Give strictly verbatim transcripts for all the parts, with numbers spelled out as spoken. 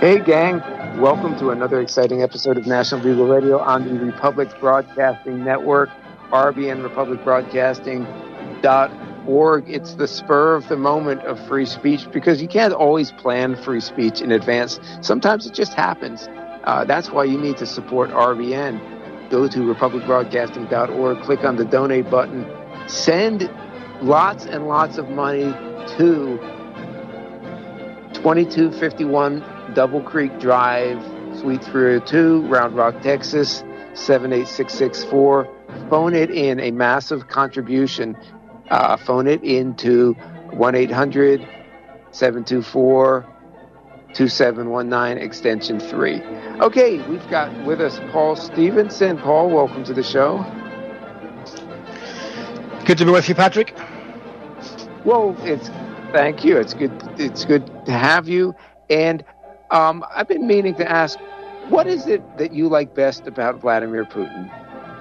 Hey, gang. Welcome to another exciting episode of National Bugle Radio on the Republic Broadcasting Network, R B N Republic Broadcasting dot org. It's the spur of the moment of free speech because you can't always plan free speech in advance. Sometimes it just happens. Uh, that's why you need to support R B N. Go to Republic Broadcasting dot org, click on the donate button, send lots and lots of money to twenty-two fifty-one Double Creek Drive, Suite three oh two, Round Rock, Texas, seven eight six six four. Phone it in, a massive contribution. Uh, phone it into one eight hundred seven two four two seven one nine, extension three. Okay, we've got with us Paul Stevenson. Paul, welcome to the show. Good to be with you, Patrick. Well, it's thank you. It's good. It's good to have you. And um, I've been meaning to ask, what is it that you like best about Vladimir Putin?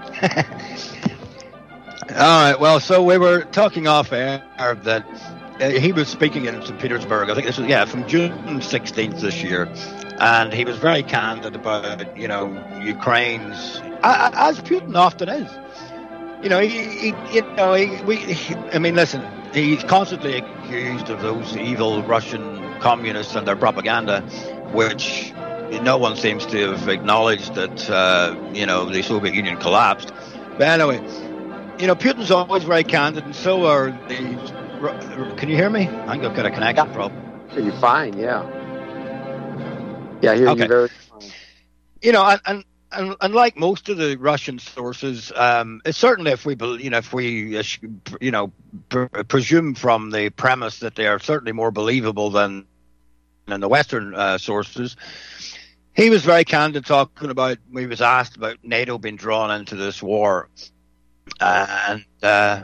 All right. Well, so we were talking off air that uh, he was speaking in Saint Petersburg. I think this was yeah from June sixteenth this year, and he was very candid about you know Ukraine's as Putin often is. You know, he, he you know he, we. He, I mean, listen. He's constantly accused of those evil Russian communists and their propaganda, which no one seems to have acknowledged that, uh, you know, the Soviet Union collapsed. But anyway, you know, Putin's always very candid, and so are these. Can you hear me? I think I've got a connection yeah. problem. You're fine, yeah. Yeah, I hear okay. you very fine. You know, and, and And, and like most of the Russian sources, um, certainly if we, you know, if we, you know, pr- presume from the premise that they are certainly more believable than than the Western uh, sources, he was very candid talking about. He was asked about NATO being drawn into this war, and uh,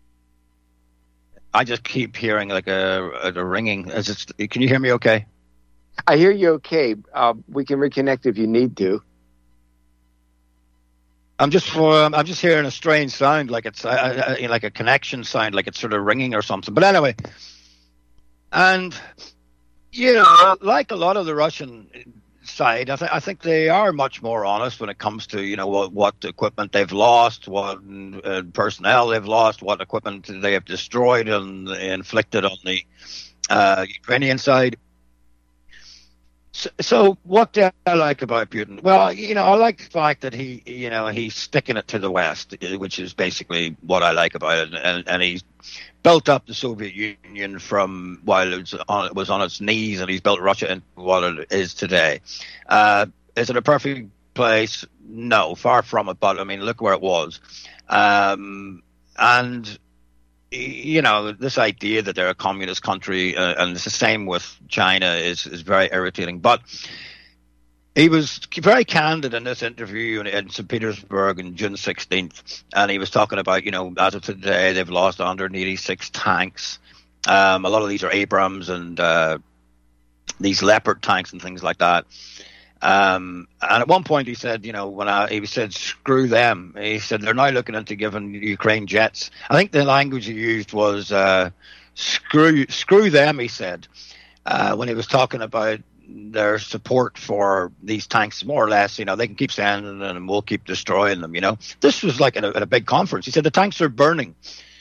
I just keep hearing like a, a ringing. Is it, can you hear me? Okay. I hear you. Okay. Uh, we can reconnect if you need to. I'm just um, I'm just hearing a strange sound, like it's uh, uh, like a connection sound, like it's sort of ringing or something. But anyway, and you know, like a lot of the Russian side, I, th- I think they are much more honest when it comes to you know what, what equipment they've lost, what uh, personnel they've lost, what equipment they have destroyed and inflicted on the uh, Ukrainian side. So, so what do I like about Putin? Well, you know, I like the fact that he, you know, he's sticking it to the West, which is basically what I like about it. And, and he's built up the Soviet Union from while it was, on, it was on its knees, and he's built Russia into what it is today. Uh, is it a perfect place? No, far from it. But I mean, look where it was. Um, and you know, this idea that they're a communist country, uh, and it's the same with China, is, is very irritating. But he was very candid in this interview in, in Saint Petersburg on June sixteenth, and he was talking about, you know, as of today, they've lost one hundred eighty-six tanks. Um, a lot of these are Abrams and uh, these Leopard tanks and things like that. Um, and at one point he said, you know, when I, he said, screw them. He said, they're now looking into giving Ukraine jets. I think the language he used was, uh, screw, screw them, he said, uh, when he was talking about their support for these tanks, more or less, you know, they can keep sending them and we'll keep destroying them, you know. This was like at a, at a big conference. He said, the tanks are burning.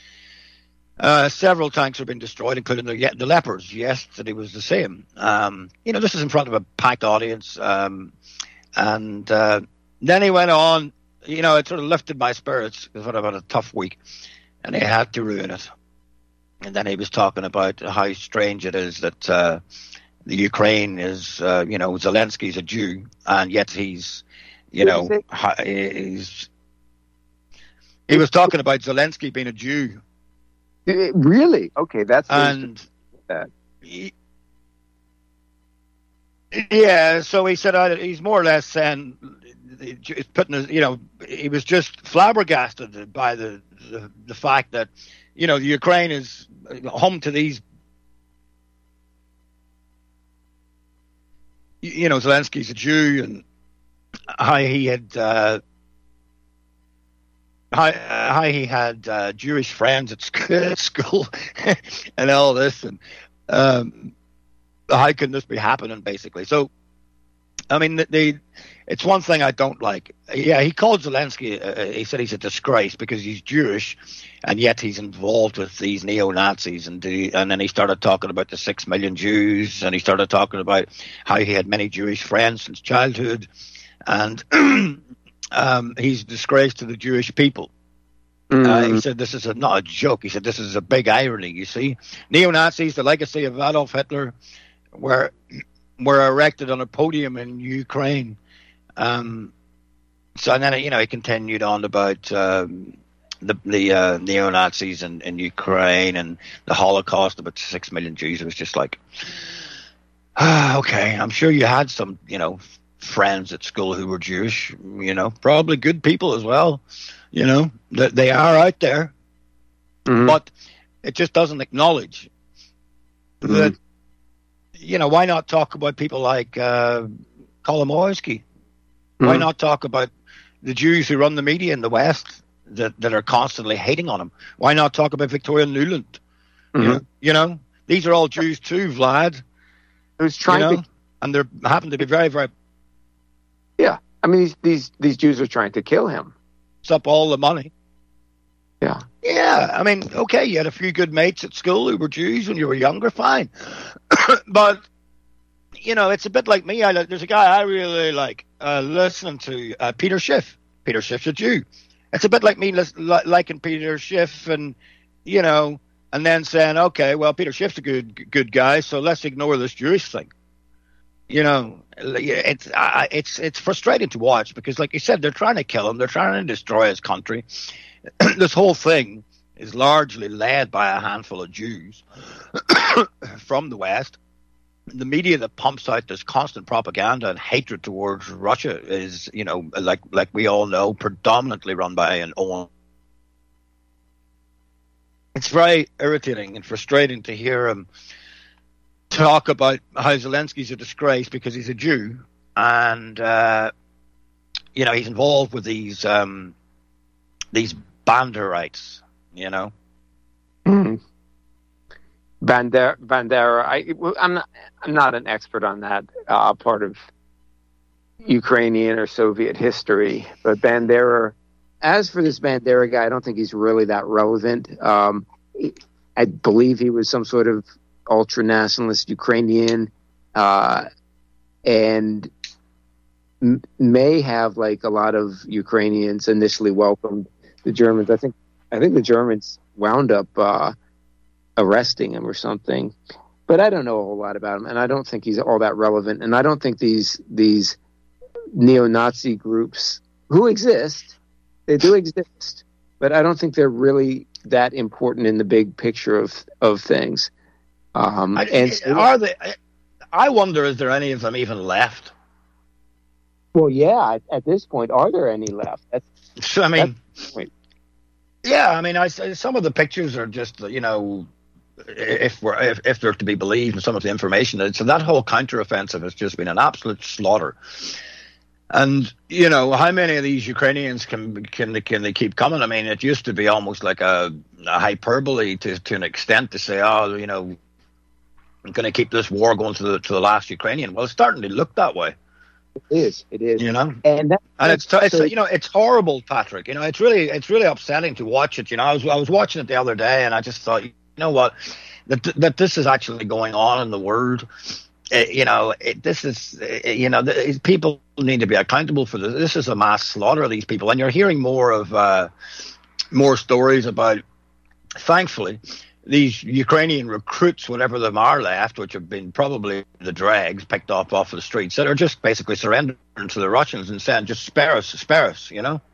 Uh, several tanks have been destroyed, including the, the Leopards. Yesterday was the same. Um, you know, this is in front of a packed audience. Um, and uh, then he went on, you know, it sort of lifted my spirits because I've had a tough week, and he had to ruin it. And then he was talking about how strange it is that uh, the Ukraine is, uh, you know, Zelensky's a Jew, and yet he's, you know, he's. He was talking about Zelensky being a Jew. Really? Okay, that's and that. He, yeah. So he said uh, he's more or less saying, he's putting his, you know, he was just flabbergasted by the, the the fact that, you know, the Ukraine is home to these, you know, Zelensky's a Jew, and how he had. Uh, How, how he had uh, Jewish friends at school and all this, and um, how can this be happening, basically? So I mean, the, the it's one thing I don't like. Yeah, he called Zelensky, uh, he said he's a disgrace because he's Jewish, and yet he's involved with these neo-Nazis. And, the, and then he started talking about the six million Jews, and he started talking about how he had many Jewish friends since childhood. And um, he's a disgrace to the Jewish people. Mm. Uh, he said this is a, not a joke. He said this is a big irony, you see. Neo-Nazis, the legacy of Adolf Hitler, were, were erected on a podium in Ukraine. Um, so and then, you know, he continued on about um, the, the uh, neo-Nazis in, in Ukraine and the Holocaust, about six million Jews. It was just like, ah, okay, I'm sure you had some, you know, friends at school who were Jewish, you know, probably good people as well, you know, that they are out there, mm-hmm. but it just doesn't acknowledge mm-hmm. that, you know, why not talk about people like uh, Kolomoisky? Why mm-hmm. not talk about the Jews who run the media in the West that, that are constantly hating on him? Why not talk about Victoria Nuland? Mm-hmm. You know, you know, these are all Jews too, Vlad. Who's trying you know, to, and they happen to be very, very. Yeah, I mean these these these Jews are trying to kill him. Up all the money. Yeah, yeah. I mean, okay, you had a few good mates at school who were Jews when you were younger, fine, but. You know, it's a bit like me. I, there's a guy I really like uh, listening to, uh, Peter Schiff. Peter Schiff's a Jew. It's a bit like me li- liking Peter Schiff and, you know, and then saying, okay, well, Peter Schiff's a good good guy, so let's ignore this Jewish thing. You know, it's uh, it's it's frustrating to watch because, like you said, they're trying to kill him. They're trying to destroy his country. This whole thing is largely led by a handful of Jews from the West. The media that pumps out this constant propaganda and hatred towards Russia is, you know, like like we all know, predominantly run by an own. It's very irritating and frustrating to hear him talk about how Zelensky's a disgrace because he's a Jew and, uh, you know, he's involved with these um, these Banderites, you know. Mm. Bandera, Bandera. I, I'm not. I'm not an expert on that uh, part of Ukrainian or Soviet history. But Bandera. As for this Bandera guy, I don't think he's really that relevant. Um, I believe he was some sort of ultra nationalist Ukrainian, uh, and m- may have, like a lot of Ukrainians, initially welcomed the Germans. I think. I think the Germans wound up. Uh, arresting him or something, but I don't know a whole lot about him, and I don't think he's all that relevant. And I don't think these these neo-Nazi groups who exist, they do exist, but I don't think they're really that important in the big picture of of things. Um, I, and so, are they? I wonder, is there any of them even left? Well, yeah. At, at this point, are there any left? That's, so, I mean, yeah. I mean, I some of the pictures are just, you know. If we're if, if they're to be believed in some of the information, so that whole counteroffensive has just been an absolute slaughter. And you know, how many of these Ukrainians can can can they keep coming? I mean, it used to be almost like a, a hyperbole to to an extent to say, oh, you know, I'm going to keep this war going to the to the last Ukrainian. Well, it's starting to look that way. It is. It is. You know, and that, and it's it's so, you know it's horrible, Patrick. You know, it's really it's really upsetting to watch it. You know, I was I was watching it the other day, and I just thought, you know what, that that this is actually going on in the world. It, you know, it, this is it, you know the, people need to be accountable for this. This is a mass slaughter of these people, and you're hearing more of uh, more stories about. Thankfully, these Ukrainian recruits, whatever them are left, which have been probably the dregs picked off off of the streets, that are just basically surrendering to the Russians and saying, "Just spare us, spare us," you know.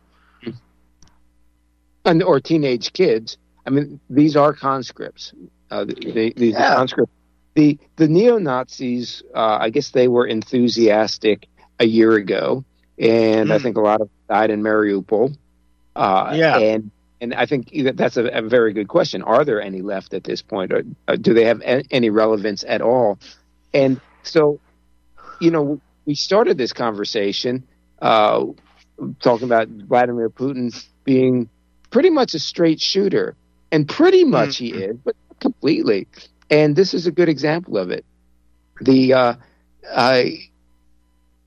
And or teenage kids. I mean, these are conscripts. Uh, the, these yeah. are conscripts. The the neo-Nazis, uh, I guess they were enthusiastic a year ago, and mm. I think a lot of them died in Mariupol. Uh, yeah, and and I think that's a, a very good question. Are there any left at this point, or uh, do they have a, any relevance at all? And so, you know, we started this conversation uh, talking about Vladimir Putin being pretty much a straight shooter, and pretty much mm-hmm. he is, but not completely. And this is a good example of it. The uh, uh,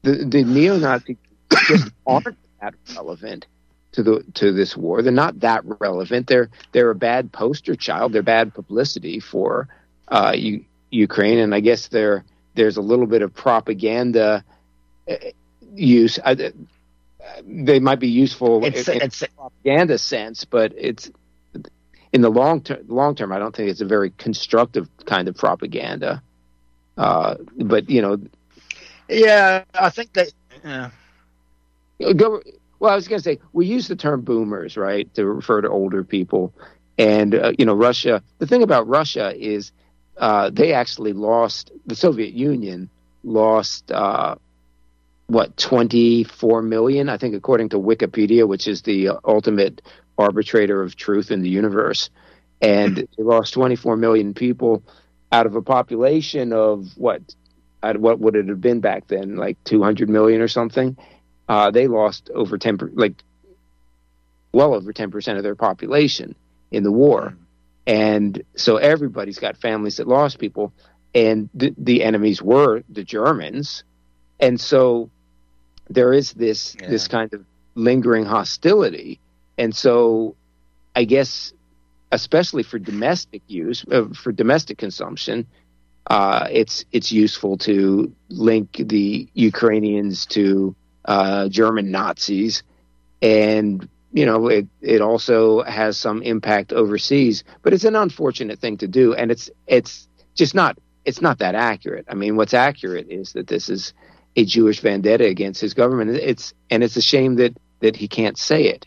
the the neo-Nazis just aren't that relevant to the to this war. They're not that relevant. They're they're a bad poster child. They're bad publicity for uh, U- Ukraine, and I guess there there's a little bit of propaganda uh, use. I, they might be useful it's, in, it's, in a propaganda sense, but it's in the long term. Long term, I don't think it's a very constructive kind of propaganda. Uh, but you know, yeah, I think that. Yeah. Go, well, I was going to say, we use the term boomers, right, to refer to older people. And, uh, you know, Russia, the thing about Russia is uh, they actually lost, the Soviet Union lost, uh, what, twenty-four million, I think, according to Wikipedia, which is the uh, ultimate arbitrator of truth in the universe. And they lost twenty-four million people out of a population of what, what would it have been back then, like two hundred million or something? Uh, they lost over ten, like well over ten percent of their population in the war, mm. and so everybody's got families that lost people, and the, the enemies were the Germans, and so there is this yeah. this kind of lingering hostility, and so I guess especially for domestic use, uh, for domestic consumption, uh, it's it's useful to link the Ukrainians to Uh, German Nazis, and you know it. It also has some impact overseas, but it's an unfortunate thing to do, and it's it's just not it's not that accurate. I mean, what's accurate is that this is a Jewish vendetta against his government. It's and it's a shame that that he can't say it.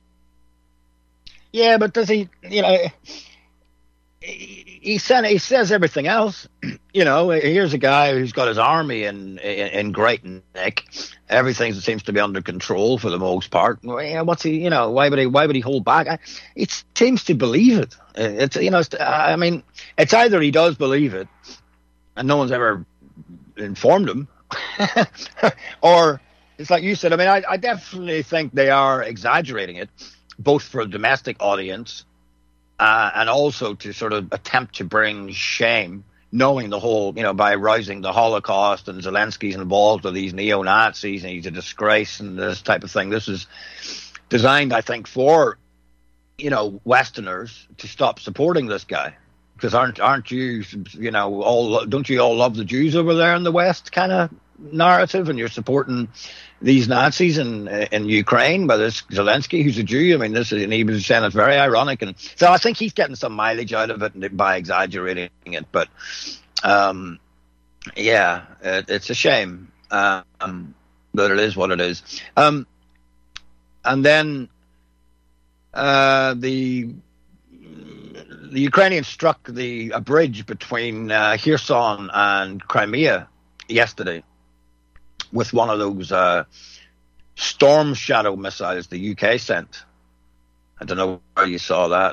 Yeah, but does he? You know, he, he said he says everything else. You know, here's a guy who's got his army in in, in great nick. Everything seems to be under control for the most part. What's he? You know, why would he? Why would he hold back? It seems to believe it. It's you know, it's, I mean, it's either he does believe it, and no one's ever informed him, or it's like you said. I mean, I, I definitely think they are exaggerating it, both for a domestic audience, uh, and also to sort of attempt to bring shame. Knowing the whole, you know, by rousing the Holocaust and Zelensky's involved with these neo-Nazis and he's a disgrace and this type of thing. This is designed, I think, for, you know, Westerners to stop supporting this guy. Because aren't aren't you, you know, all don't you all love the Jews over there in the West kind of narrative, and you're supporting these Nazis in in Ukraine, but it's Zelensky who's a Jew. I mean, this is, and he was saying it's very ironic, and so I think he's getting some mileage out of it by exaggerating it. But um, yeah, it, it's a shame, um, but it is what it is. Um, and then uh, the. The Ukrainians struck the a bridge between uh, Kherson and Crimea yesterday with one of those uh, Storm Shadow missiles the U K sent. I don't know where you saw that.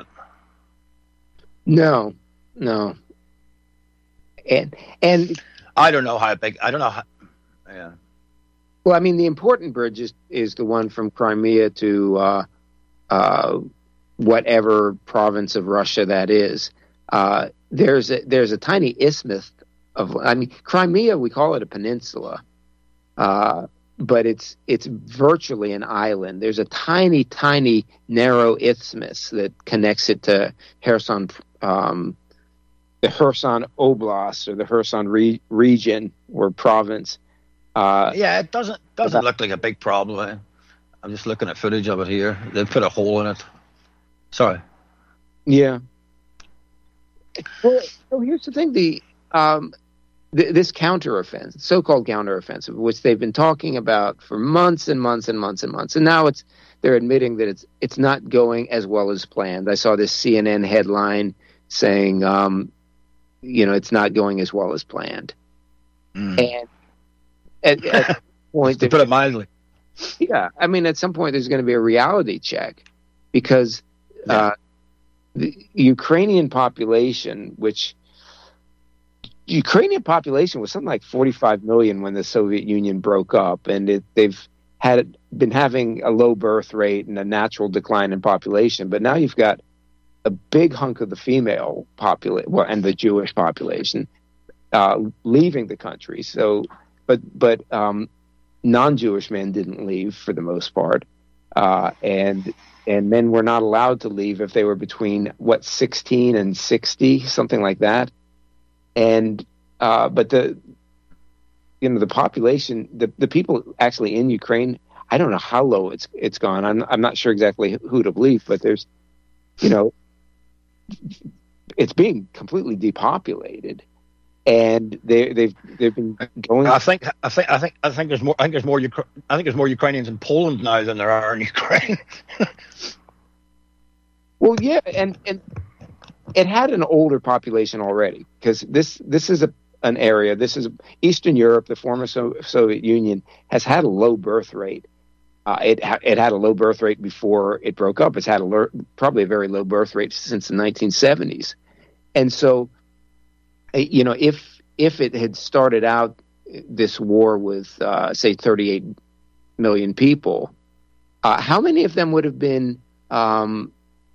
No, no. And and I don't know how big. I don't know how. Yeah. Well, I mean, the important bridge is, is the one from Crimea to uh, uh, whatever province of Russia that is. Uh, there's a, there's a tiny isthmus of. I mean, Crimea, we call it a peninsula. Uh, but it's it's virtually an island. There's a tiny, tiny, narrow isthmus that connects it to Kherson, um, the Kherson Oblast or the Kherson re- region or province. Uh, yeah, it doesn't doesn't look like a big problem. Eh? I'm just looking at footage of it here. They put a hole in it. Sorry. Yeah. Well, so here's the thing: the um, this counteroffensive, so-called counteroffensive, which they've been talking about for months and months and months and months, and now it's they're admitting that it's it's not going as well as planned. I saw this C N N headline saying, um, you know, it's not going as well as planned, mm. and at, at point, to put it mildly, yeah, I mean, at some point there's going to be a reality check because yeah. uh, the Ukrainian population, which Ukrainian population was something like forty-five million when the Soviet Union broke up, and it, they've had been having a low birth rate and a natural decline in population. But now you've got a big hunk of the female population, well, and the Jewish population uh, leaving the country. So, but but um, non-Jewish men didn't leave for the most part, uh, and and men were not allowed to leave if they were between what sixteen and sixty, something like that. And uh, but the you know the population, the the people actually in Ukraine, I don't know how low it's it's gone. I'm I'm not sure exactly who to believe, but there's you know it's being completely depopulated. And they, they've they've been going. I think I think I think I think there's more. I think there's more. I think there's more Ukrainians in Poland now than there are in Ukraine. Well, yeah, and and it had an older population already, because this this is a an area. This is Eastern Europe. The former so- Soviet Union has had a low birth rate. Uh, it ha- it had a low birth rate before it broke up. It's had a lo- probably a very low birth rate since the nineteen seventies, and so. You know, if if it had started out this war with, uh, say, thirty-eight million people, uh, how many of them would have been, um,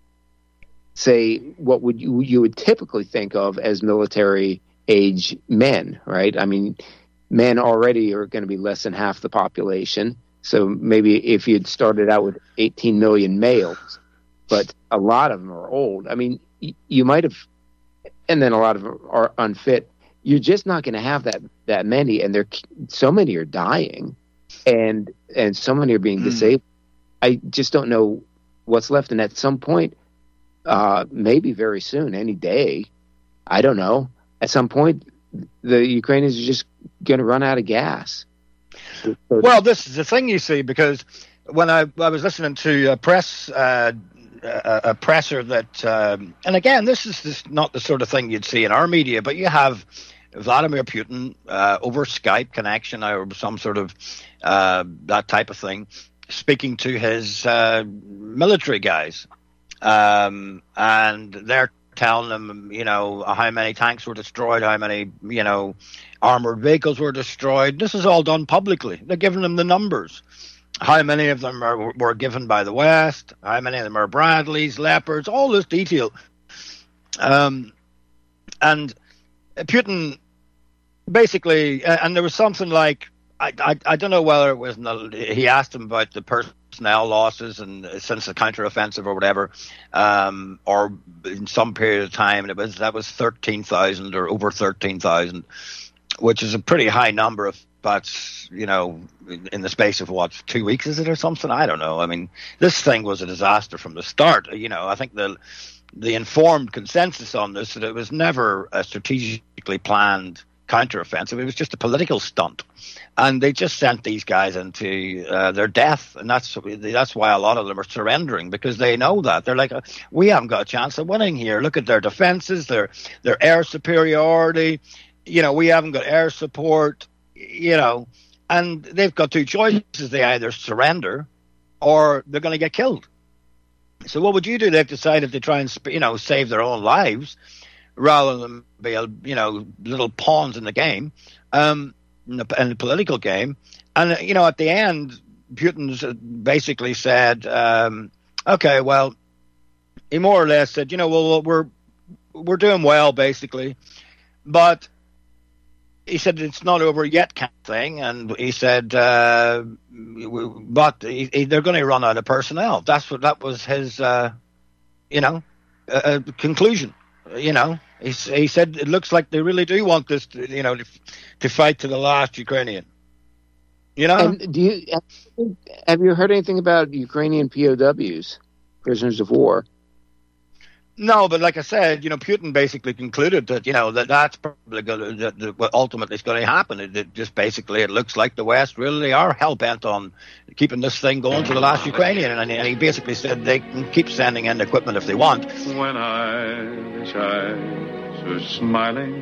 say, what would you you would typically think of as military age men, right? I mean, men already are going to be less than half the population. So maybe if you'd started out with eighteen million males, but a lot of them are old. I mean, y- you might have. And then a lot of them are unfit. You're just not going to have that that many, and there so many are dying, and and so many are being mm. disabled. I just don't know what's left. And at some point, uh, maybe very soon, any day, I don't know. At some point, the Ukrainians are just going to run out of gas. Well, this is the thing, you see, because when I I was listening to a press. Uh, A, a presser that, um, and again, this is this not the sort of thing you'd see in our media, but you have Vladimir Putin uh, over Skype connection or some sort of uh, that type of thing, speaking to his uh, military guys, um, and they're telling them, you know, how many tanks were destroyed, how many, you know, armored vehicles were destroyed. This is all done publicly. They're giving them the numbers. How many of them are, were given by the West? How many of them are Bradleys, Leopards? All this detail. Um, and Putin basically, and there was something like, I, I, I don't know whether it was, he asked him about the personnel losses and since the counteroffensive or whatever, um, or in some period of time, it was that was thirteen thousand or over thirteen thousand, which is a pretty high number of But, you know, in the space of, what, two weeks is it or something? I don't know. I mean, this thing was a disaster from the start. You know, I think the the informed consensus on this, that it was never a strategically planned counteroffensive. It was just a political stunt. And they just sent these guys into uh, their death. And that's that's why a lot of them are surrendering, because they know that. They're like, we haven't got a chance of winning here. Look at their defenses, their their air superiority. You know, we haven't got air support. You know, and they've got two choices. They either surrender or they're going to get killed. So what would you do? They've decided to try and, you know, save their own lives rather than be, you know, little pawns in the game, um, in the, in the political game. And, you know, at the end, Putin's basically said, um, okay, well, he more or less said, you know, well, we're, we're doing well, basically, but he said it's not over yet, kind of thing, and he said, uh, but he, he, they're going to run out of personnel. That's what that was his, uh, you know, uh, conclusion. You know, he, he said it looks like they really do want this, to, you know, to, to fight to the last Ukrainian. You know, and do you have you heard anything about Ukrainian P O Ws, prisoners of war? No, but like I said, you know, Putin basically concluded that, you know, that that's probably going to, that, that what ultimately is going to happen. It, it just basically, it looks like the West really are hell-bent on keeping this thing going to the last Ukrainian. And, and he basically said they can keep sending in equipment if they want. When eyes, eyes are smiling,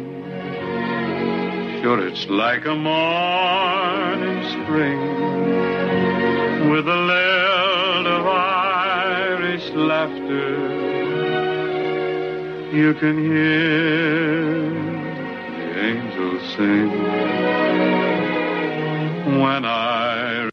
sure it's like a morning spring, with a lilt of Irish laughter. You can hear the angels sing when I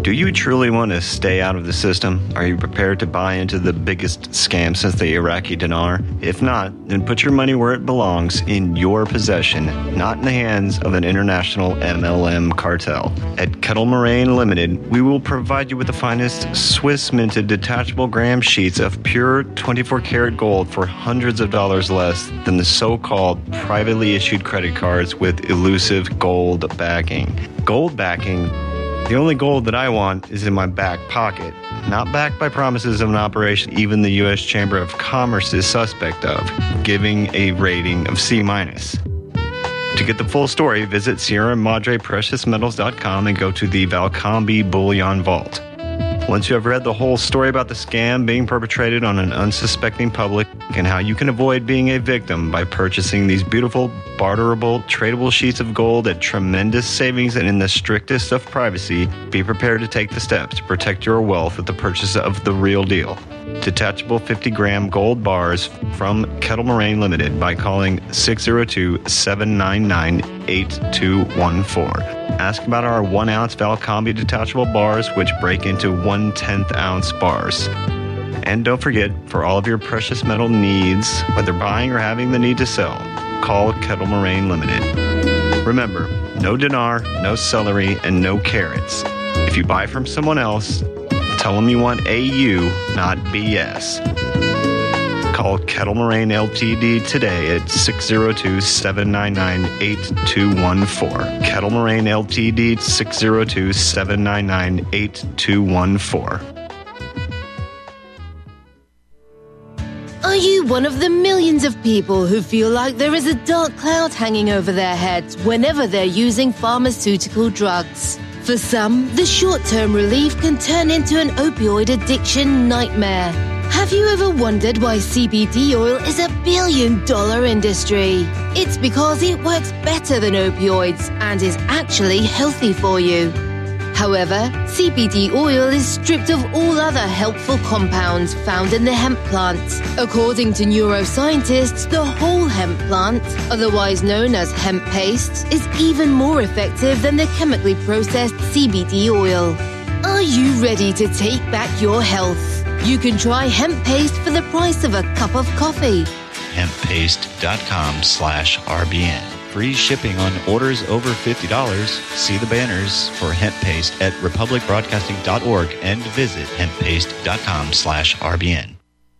Do you truly want to stay out of the system? Are you prepared to buy into the biggest scam since the Iraqi dinar? If not, then put your money where it belongs, in your possession, not in the hands of an international M L M cartel. At Kettle Moraine Limited, we will provide you with the finest Swiss minted detachable gram sheets of pure twenty-four karat gold for hundreds of dollars less than the so-called privately issued credit cards with elusive gold backing. Gold backing? The only gold that I want is in my back pocket, not backed by promises of an operation even the U S Chamber of Commerce is suspect of, giving a rating of C minus. To get the full story, visit Sierra Madre Precious Metals dot com and go to the Valcambi Bullion Vault. Once you have read the whole story about the scam being perpetrated on an unsuspecting public and how you can avoid being a victim by purchasing these beautiful, barterable, tradable sheets of gold at tremendous savings and in the strictest of privacy, be prepared to take the steps to protect your wealth with the purchase of the real deal. Detachable fifty gram gold bars from Kettle Moraine Limited by calling six oh two, seven nine nine, eight two one four. Ask about our one ounce Valcambi detachable bars, which break into one tenth ounce bars. And don't forget, for all of your precious metal needs, whether buying or having the need to sell, call Kettle Moraine Limited. Remember, no dinar, no celery, and no carrots. If you buy from someone else, tell them you want A U, not B S. Call Kettle Moraine Limited today at six oh two, seven nine nine, eight two one four. Kettle Moraine Limited, six oh two, seven nine nine, eight two one four. Are you one of the millions of people who feel like there is a dark cloud hanging over their heads whenever they're using pharmaceutical drugs? For some, the short-term relief can turn into an opioid addiction nightmare. Have you ever wondered why C B D oil is a billion-dollar industry? It's because it works better than opioids and is actually healthy for you. However, C B D oil is stripped of all other helpful compounds found in the hemp plant. According to neuroscientists, the whole hemp plant, otherwise known as hemp paste, is even more effective than the chemically processed C B D oil. Are you ready to take back your health? You can try hemp paste for the price of a cup of coffee. hemppaste.com slash RBN. Free shipping on orders over fifty dollars. See the banners for hemp paste at republic broadcasting dot org and visit hemppaste.com slash RBN.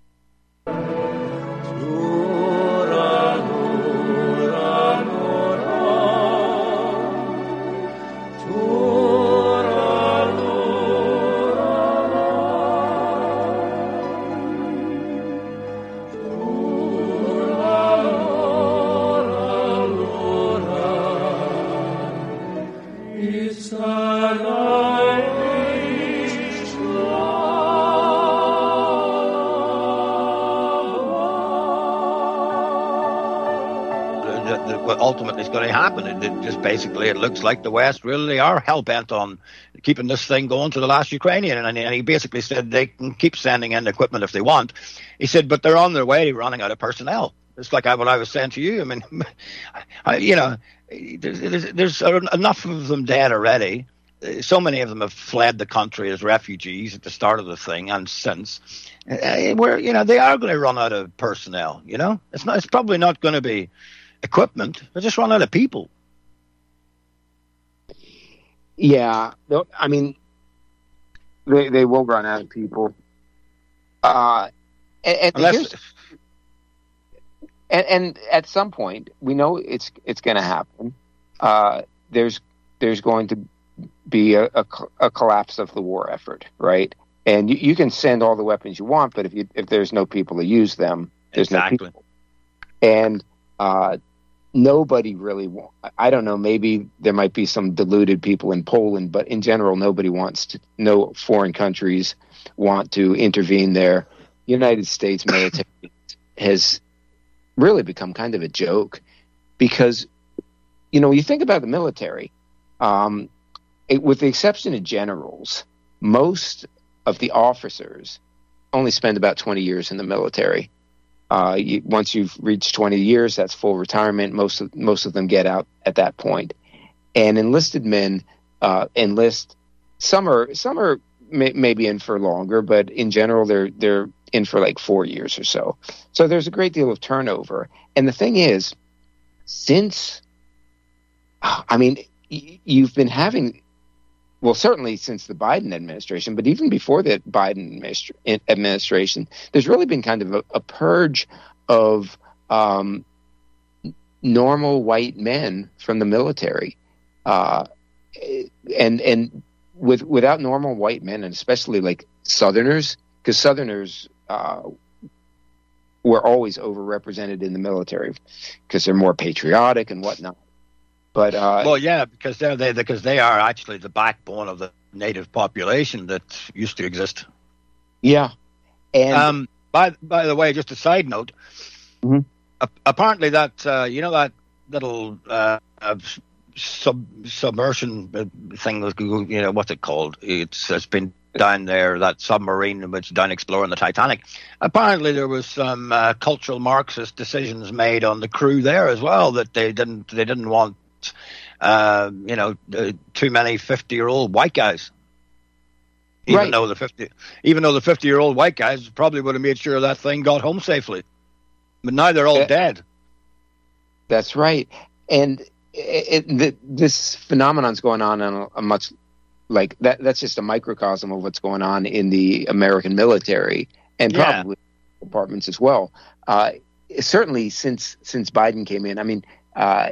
Ultimately, it's going to happen. It, it just basically, it looks like the West really are hell bent on keeping this thing going to the last Ukrainian. And, and he basically said they can keep sending in equipment if they want. He said, but they're on their way to running out of personnel. It's like what I was saying to you. I mean, I, you know, there's, there's, there's enough of them dead already. So many of them have fled the country as refugees at the start of the thing and since. Uh, where, you know, they are going to run out of personnel. You know, it's not. It's probably not going to be equipment. They just run out of people. Yeah, I mean, they they will run out of people. Uh, and, Unless, and, and at some point, we know it's it's going to happen. Uh, there's there's going to be a, a, a collapse of the war effort, right? And you, you can send all the weapons you want, but if you if there's no people to use them, there's exactly. no people. And uh, nobody really wants, I don't know, maybe there might be some deluded people in Poland, but in general, nobody wants to, no foreign countries want to intervene there. United States military has really become kind of a joke because, you know, you think about the military, um, it, with the exception of generals, most of the officers only spend about twenty years in the military. Uh, you, once you've reached twenty years, that's full retirement. Most of most of them get out at that point. And enlisted men uh, enlist some are some are may, maybe in for longer, but in general, they're they're in for like four years or so. So there's a great deal of turnover. And the thing is, since, I mean, y- you've been having, well, certainly since the Biden administration, but even before the Biden administra- administration, there's really been kind of a, a purge of um, normal white men from the military. Uh, and and with without normal white men, and especially like Southerners, because Southerners uh, were always overrepresented in the military because they're more patriotic and whatnot. But uh, well, yeah, because they're they because they are actually the backbone of the native population that used to exist. Yeah, and um, by by the way, just a side note. Mm-hmm. A- apparently, that uh, you know that little uh, uh, sub submersion thing, you know what's it called? It's it's been down there, that submarine which down exploring the Titanic. Apparently there was some uh, cultural Marxist decisions made on the crew there as well, that they didn't they didn't want uh, you know uh, too many fifty year old white guys. Even right. though the fifty even though the fifty year old white guys probably would have made sure that thing got home safely. But now they're all uh, dead. That's right. And it, it, the, this phenomenon's going on on a, a much like that. That's just a microcosm of what's going on in the American military and yeah. probably departments as well. Uh, certainly since since Biden came in, I mean, uh,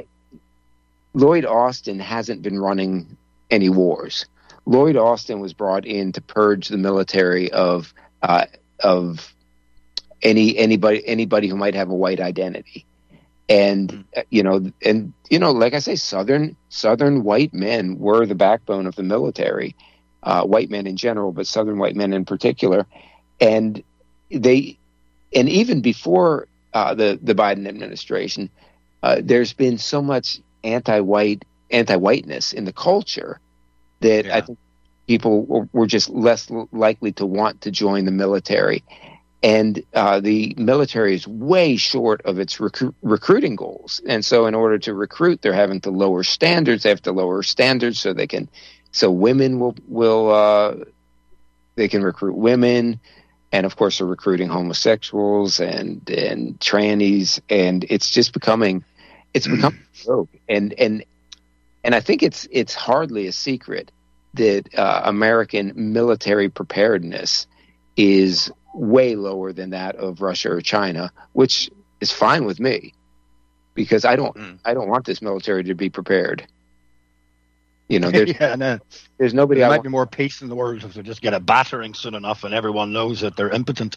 Lloyd Austin hasn't been running any wars. Lloyd Austin was brought in to purge the military of uh, of any anybody anybody who might have a white identity. And, you know, and, you know, like I say, Southern Southern white men were the backbone of the military, uh, white men in general, but Southern white men in particular. And they, and even before uh, the, the Biden administration, uh, there's been so much anti-white, anti-whiteness in the culture that yeah. I think people were, were just less likely to want to join the military. And uh, the military is way short of its recru- recruiting goals. And so in order to recruit, they're having to lower standards. They have to lower standards so they can, so women will, will uh, they can recruit women. And of course, they're recruiting homosexuals and, and trannies. And it's just becoming, it's becoming a joke. And, and, and I think it's, it's hardly a secret that uh, American military preparedness is way lower than that of Russia or China, which is fine with me because I don't mm. I don't want this military to be prepared. You know, there's, yeah, no. there's nobody. There I might want. be more peace in the world if they just get a battering soon enough, and everyone knows that they're impotent.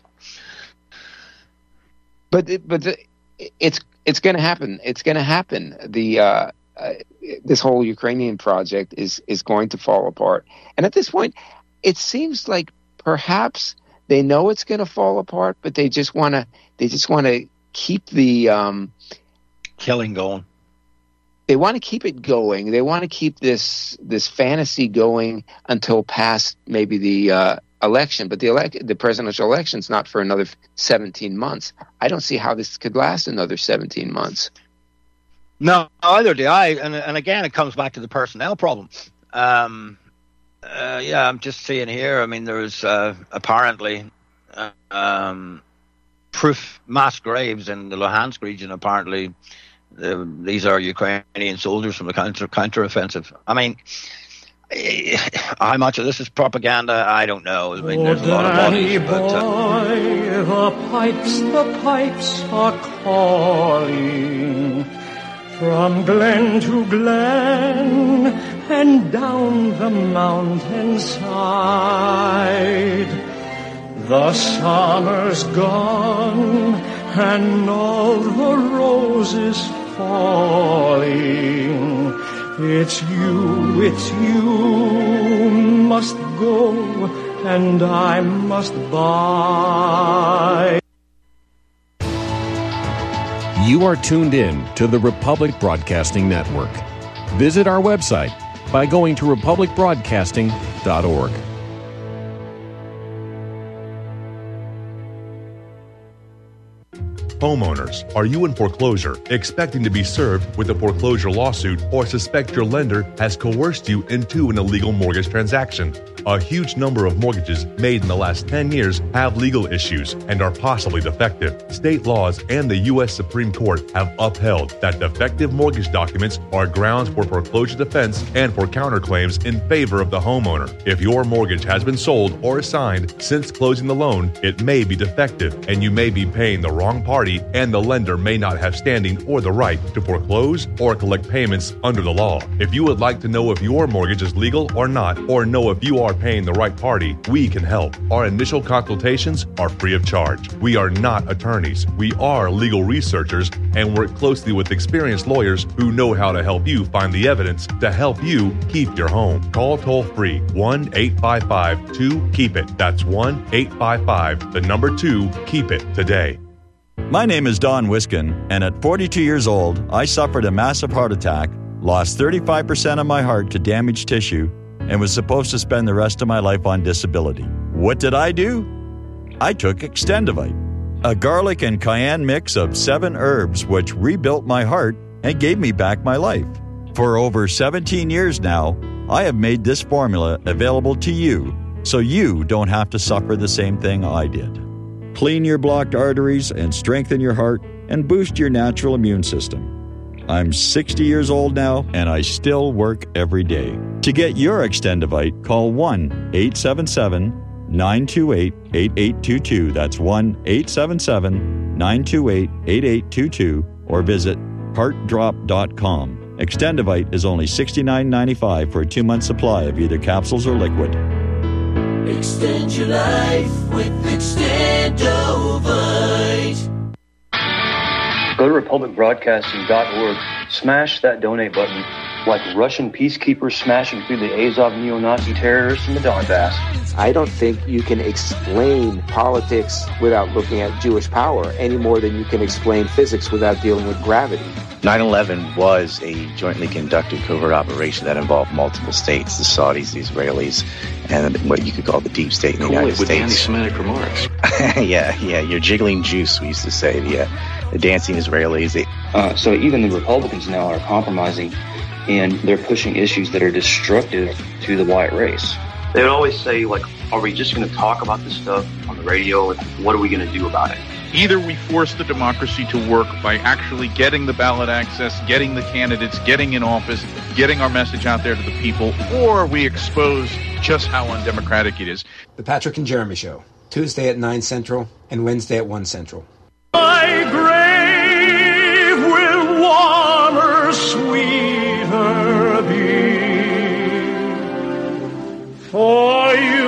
But but the, it's it's going to happen. It's going to happen. The uh, uh, this whole Ukrainian project is is going to fall apart. And at this point, it seems like perhaps they know it's going to fall apart, but they just want to. They just want to keep the um, killing going. They want to keep it going. They want to keep this this fantasy going until past maybe the uh, election. But the elect the presidential election's not for another seventeen months. I don't see how this could last another seventeen months. No, either do I. And and again, it comes back to the personnel problem. Um, Uh, yeah, I'm just seeing here. I mean, there's uh, apparently uh, um, proof mass graves in the Luhansk region. Apparently, uh, these are Ukrainian soldiers from the counter counteroffensive. I mean, how much of this is propaganda? I don't know. I mean, there's a lot of bodies. Boy, but, uh, the pipes, the pipes are calling from glen to glen and down the mountainside. The summer's gone and all the roses falling. It's you, it's you must go and I must buy. You are tuned in to the Republic Broadcasting Network. Visit our website by going to republic broadcasting dot org. Homeowners, are you in foreclosure, expecting to be served with a foreclosure lawsuit, or suspect your lender has coerced you into an illegal mortgage transaction? A huge number of mortgages made in the last ten years have legal issues and are possibly defective. State laws and the U S Supreme Court have upheld that defective mortgage documents are grounds for foreclosure defense and for counterclaims in favor of the homeowner. If your mortgage has been sold or assigned since closing the loan, it may be defective and you may be paying the wrong party, and the lender may not have standing or the right to foreclose or collect payments under the law. If you would like to know if your mortgage is legal or not, or know if you are paying the right party, we can help. Our initial consultations are free of charge. We are not attorneys. We are legal researchers and work closely with experienced lawyers who know how to help you find the evidence to help you keep your home. Call toll free one eight five five two keep it. That's one eight five five, the number two, keep it today. My name is Don Wiskin, and at forty-two years old, I suffered a massive heart attack, lost thirty-five percent of my heart to damaged tissue, and was supposed to spend the rest of my life on disability. What did I do? I took Extendivite, a garlic and cayenne mix of seven herbs which rebuilt my heart and gave me back my life. For over seventeen years now, I have made this formula available to you so you don't have to suffer the same thing I did. Clean your blocked arteries and strengthen your heart and boost your natural immune system. I'm sixty years old now, and I still work every day. To get your Extendivite, call one eight seven seven nine two eight eight eight two two. That's one eight seven seven nine two eight eight eight two two, or visit heart drop dot com. Extendivite is only sixty-nine ninety-five for a two-month supply of either capsules or liquid. Extend your life with Extendovite. Go to republic broadcasting dot org, smash that donate button like Russian peacekeepers smashing through the Azov neo-Nazi terrorists in the Donbass. I don't think you can explain politics without looking at Jewish power any more than you can explain physics without dealing with gravity. nine eleven was a jointly conducted covert operation that involved multiple states, the Saudis, the Israelis, and what you could call the deep state in the cool United with States. Anti-Semitic remarks. yeah, yeah, you're jiggling juice, we used to say. The, uh, the dancing Israelis. They... Uh, so even the Republicans now are compromising, and they're pushing issues that are destructive to the white race. They would always say, like, are we just going to talk about this stuff on the radio? And what are we going to do about it? Either we force the democracy to work by actually getting the ballot access, getting the candidates, getting in office, getting our message out there to the people, or we expose just how undemocratic it is. The Patrick and Jeremy Show, Tuesday at nine Central and Wednesday at one Central. My grave will warmer, sweeter be for you.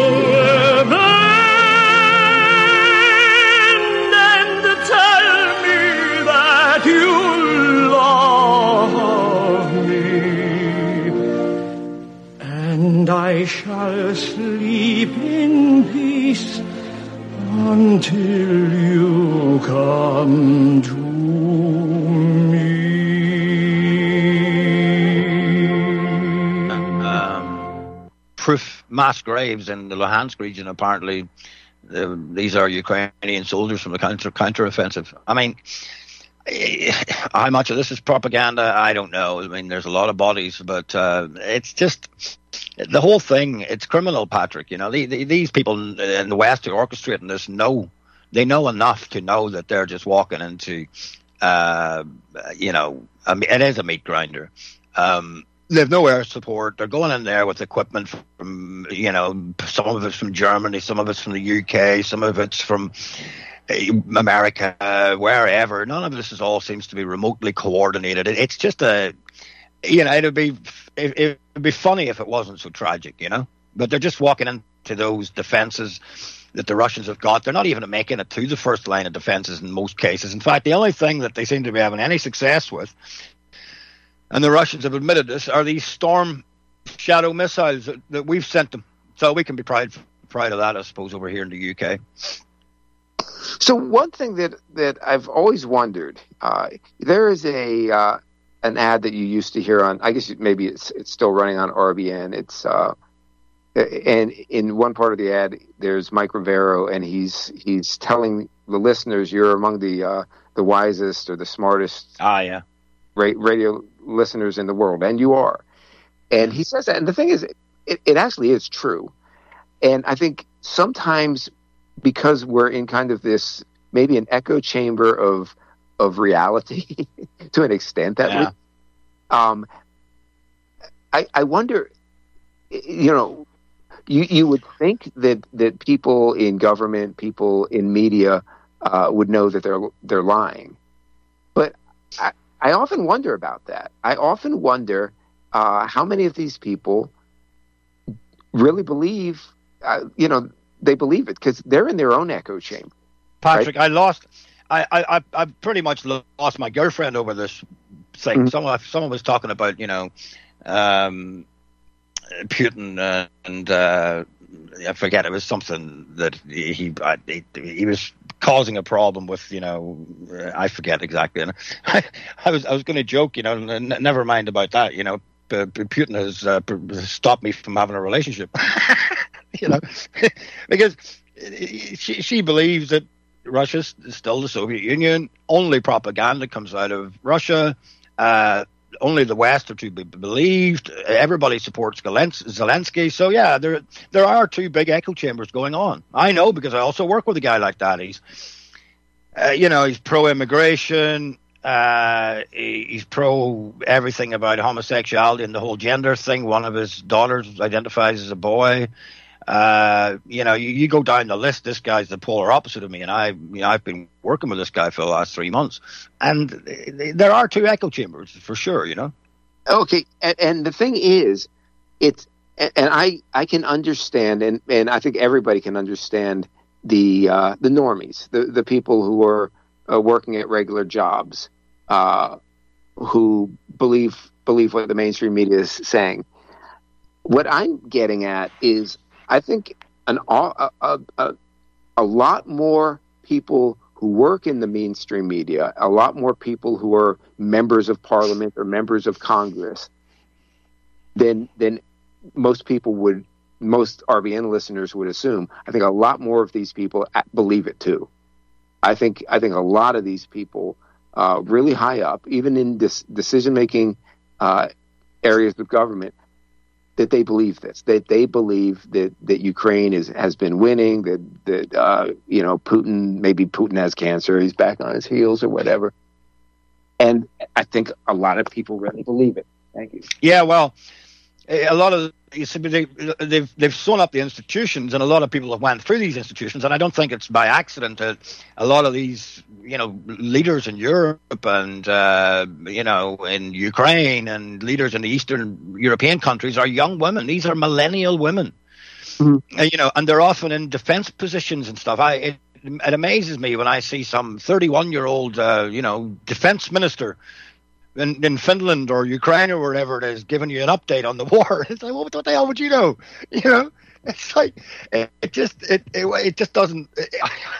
And I shall sleep in peace until you come to me. Um, proof mass graves in the Luhansk region, apparently. Uh, these are Ukrainian soldiers from the counter counteroffensive. I mean, how much of this is propaganda, I don't know. I mean, there's a lot of bodies, but uh, it's just the whole thing. It's criminal, Patrick. You know, the, the, these people in the West who are orchestrating this know they know enough to know that they're just walking into, uh, you know, I mean, it is a meat grinder. Um, They've no air support. They're going in there with equipment from, you know, some of it's from Germany, some of it's from the U K, some of it's from America, uh, wherever. None of this is all seems to be remotely coordinated. It, it's just a, you know, it'd be it, it'd be funny if it wasn't so tragic, you know. But they're just walking into those defenses that the Russians have got. They're not even making it to the first line of defenses in most cases. In fact, the only thing that they seem to be having any success with, and the Russians have admitted this, are these Storm Shadow missiles that, that we've sent them. So we can be proud proud of that, I suppose, over here in the U K. So one thing that, that I've always wondered, uh, there is a uh, an ad that you used to hear on, I guess maybe it's it's still running on R B N. It's uh, and in one part of the ad, there's Mike Rivero, and he's he's telling the listeners, you're among the uh, the wisest or the smartest ah, yeah. ra- radio listeners in the world, and you are. And he says that, and the thing is, it, it actually is true. And I think sometimes because we're in kind of this, maybe an echo chamber of of reality to an extent, that yeah. we, um, I, I wonder, you know, you, you would think that, that people in government, people in media uh, would know that they're they're lying. But I, I often wonder about that. I often wonder uh, how many of these people really believe, uh, you know, they believe it because they're in their own echo chamber. Patrick, right? I lost, I, I, I pretty much lost my girlfriend over this thing. Mm-hmm. Someone, someone was talking about, you know, um, Putin uh, and uh, I forget, it was something that he he, he he was causing a problem with, you know, I forget exactly. And I, I was I was going to joke, you know, n- never mind about that, you know. Putin has uh, stopped me from having a relationship, you know, because she she believes that Russia's still the Soviet Union. Only propaganda comes out of Russia. Uh, only the West are to be believed. Everybody supports Zelensky. So yeah, there there are two big echo chambers going on. I know because I also work with a guy like that. He's, uh, you know, he's pro-immigration. Uh, he's pro everything about homosexuality and the whole gender thing. One of his daughters identifies as a boy. Uh, you know, you, you go down the list. This guy's the polar opposite of me, and I, you know, I've been working with this guy for the last three months. And there are two echo chambers for sure. You know. Okay, and, and the thing is, it's and I I can understand, and, and I think everybody can understand the uh, the normies, the the people who are uh, working at regular jobs, uh, who believe believe what the mainstream media is saying. What I'm getting at is, I think an a, a, a, a lot more people who work in the mainstream media, a lot more people who are members of parliament or members of Congress than than most people would, most R B N listeners would assume. I think a lot more of these people believe it too. I think I think a lot of these people, uh, really high up, even in this decision-making uh, areas of government, that they believe this, that they believe that, that Ukraine is has been winning, that that uh, you know, Putin, maybe Putin has cancer, he's back on his heels or whatever. And I think a lot of people really believe it. Thank you. Yeah, well, a lot of you see, they, they've they've sewn up the institutions, and a lot of people have went through these institutions, and I don't think it's by accident that a lot of these, you know, leaders in Europe and uh, you know, in Ukraine and leaders in the Eastern European countries are young women. These are millennial women, mm-hmm. uh, you know, and they're often in defense positions and stuff. I it, it amazes me when I see some thirty-one-year-old, uh, you know, defense minister In, in Finland or Ukraine or wherever it is, giving you an update on the war. It's like, well, what the hell would you know? You know, it's like it, it just it, it it just doesn't it,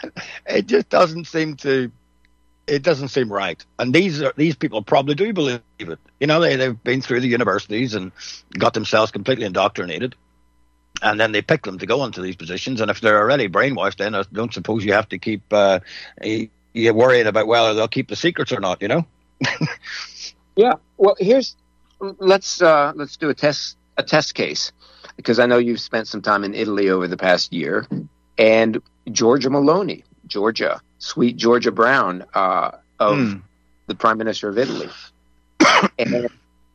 it just doesn't seem to it doesn't seem right. And these are these people probably do believe it. You know, they they've been through the universities and got themselves completely indoctrinated, and then they pick them to go into these positions. And if they're already brainwashed, then I don't suppose you have to keep uh, you worrying about whether they'll keep the secrets or not. You know. Yeah, well, here's let's uh, let's do a test a test case, because I know you've spent some time in Italy over the past year, and Giorgia Meloni, Georgia, sweet Georgia Brown, uh, of mm. the Prime Minister of Italy, and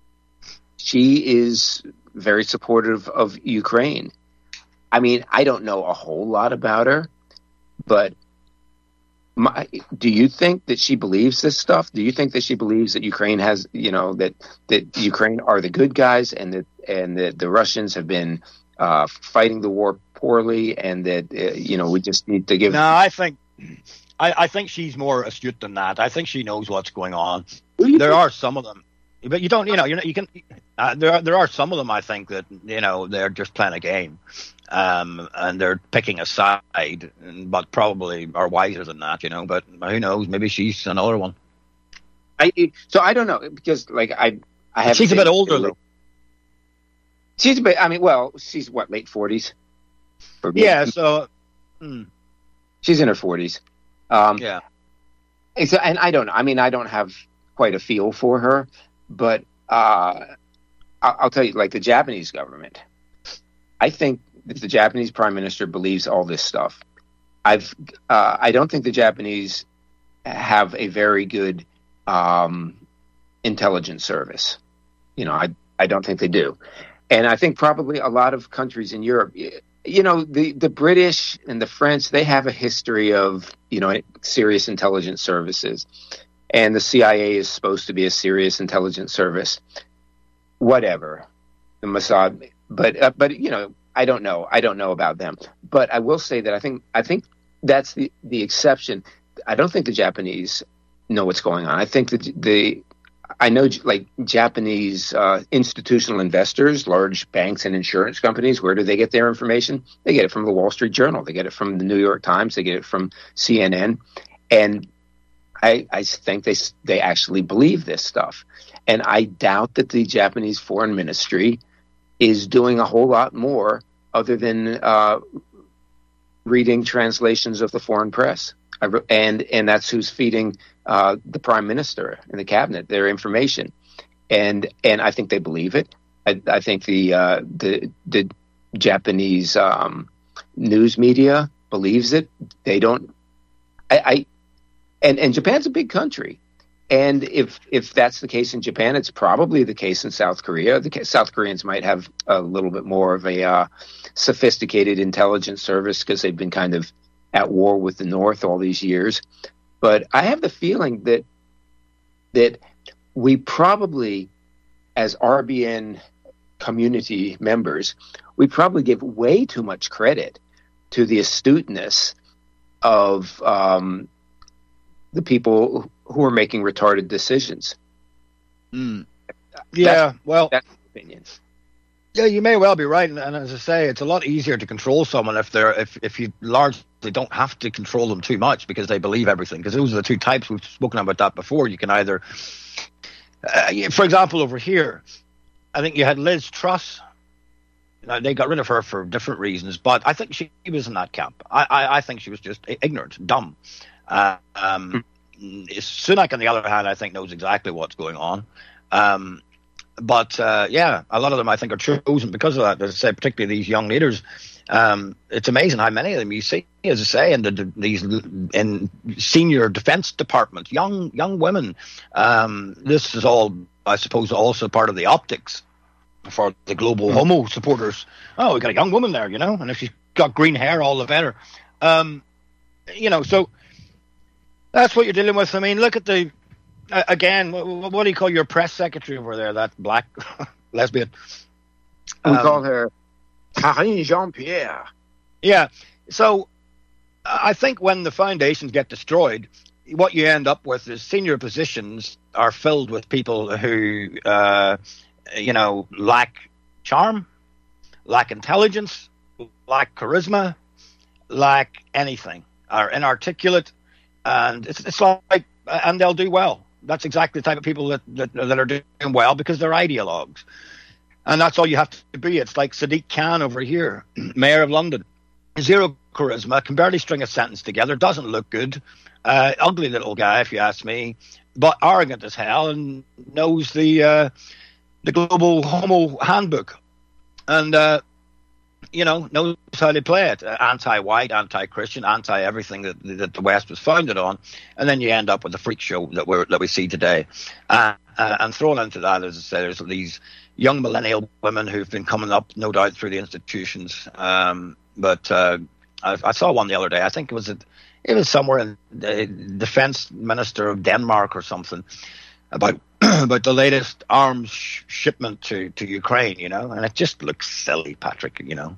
she is very supportive of Ukraine. I mean, I don't know a whole lot about her, but. My, do you think that she believes this stuff? Do you think that she believes that Ukraine has, you know, that, that Ukraine are the good guys, and that and that the Russians have been uh, fighting the war poorly, and that uh, you know, we just need to give? No, I think I, I think she's more astute than that. I think she knows what's going on. There think? are some of them, but you don't, you know, you know, you can. Uh, there are there are some of them. I think that, you know, they're just playing a game. Um, and they're picking a side, but probably are wiser than that, you know. But who knows? Maybe she's another one. I so I don't know, because like I I have. She's a bit older though. She's, I mean, well, she's what, late forties? Yeah, so hmm. she's in her forties. Um, yeah, and, so, and I don't know. I mean, I don't have quite a feel for her, but uh, I'll, I'll tell you, like the Japanese government, I think that the Japanese prime minister believes all this stuff. I've, uh, I don't think the Japanese have a very good um, intelligence service. You know, I, I don't think they do. And I think probably a lot of countries in Europe, you know, the, the British and the French, they have a history of, you know, serious intelligence services. And the C I A is supposed to be a serious intelligence service. Whatever. The Mossad. But, uh, but you know, I don't know. I don't know about them. But I will say that I think I think that's the, the exception. I don't think the Japanese know what's going on. I think that the I know like Japanese uh, institutional investors, large banks and insurance companies, where do they get their information? They get it from the Wall Street Journal. They get it from the New York Times. They get it from C N N. And I, I think they they actually believe this stuff. And I doubt that the Japanese foreign ministry is doing a whole lot more other than uh, reading translations of the foreign press. And and that's who's feeding uh, the prime minister and the cabinet their information, and and I think they believe it. I, I think the uh, the the Japanese um, news media believes it. They don't. I, I and and Japan's a big country, and if if that's the case in Japan, it's probably the case in South Korea. The South Koreans might have a little bit more of a uh, sophisticated intelligence service because they've been kind of at war with the North all these years. But I have the feeling that that we probably, as R B N community members, we probably give way too much credit to the astuteness of um, the people who are making retarded decisions. Mm. Yeah, that's, well, that's my opinion. Yeah, you may well be right, and, and as I say, it's a lot easier to control someone if they're if if you largely don't have to control them too much because they believe everything. Because those are the two types we've spoken about that before. You can either, uh, for example, over here, I think you had Liz Truss. Now, they got rid of her for different reasons, but I think she was in that camp. I I, I think she was just ignorant, dumb. Uh, um, Sunak, on the other hand, I think knows exactly what's going on. Um, But, uh, yeah, a lot of them, I think, are chosen because of that. As I say, particularly these young leaders. Um, it's amazing how many of them you see, as I say, in the, these in senior defense departments, young young women. Um, this is all, I suppose, also part of the optics for the global mm-hmm. homo supporters. Oh, we got a young woman there, you know, and if she's got green hair, all the better. Um, you know, so that's what you're dealing with. I mean, look at the... Uh, again, what, what do you call your press secretary over there, that black lesbian? We um, call her Karine Jean-Pierre. Yeah. So I think when the foundations get destroyed, what you end up with is senior positions are filled with people who, uh, you know, lack charm, lack intelligence, lack charisma, lack anything, are inarticulate, and it's, it's like, and they'll do well. That's exactly the type of people that, that that are doing well because they're ideologues. And that's all you have to be. It's like Sadiq Khan over here, Mayor of London. Zero charisma, can barely string a sentence together, doesn't look good. Uh, ugly little guy, if you ask me, but arrogant as hell and knows the uh, the global homo handbook. And, uh, you know, knows how they play it. Uh, anti-white, anti-Christian, anti-everything that, that the West was founded on. And then you end up with the freak show that we that we see today. Uh, uh, and thrown into that, as I say, there's these young millennial women who've been coming up, no doubt, through the institutions. Um, but uh, I, I saw one the other day. I think it was, a, it was somewhere in the defense minister of Denmark or something about about the latest arms sh- shipment to, to Ukraine, you know, and it just looks silly, Patrick, you know.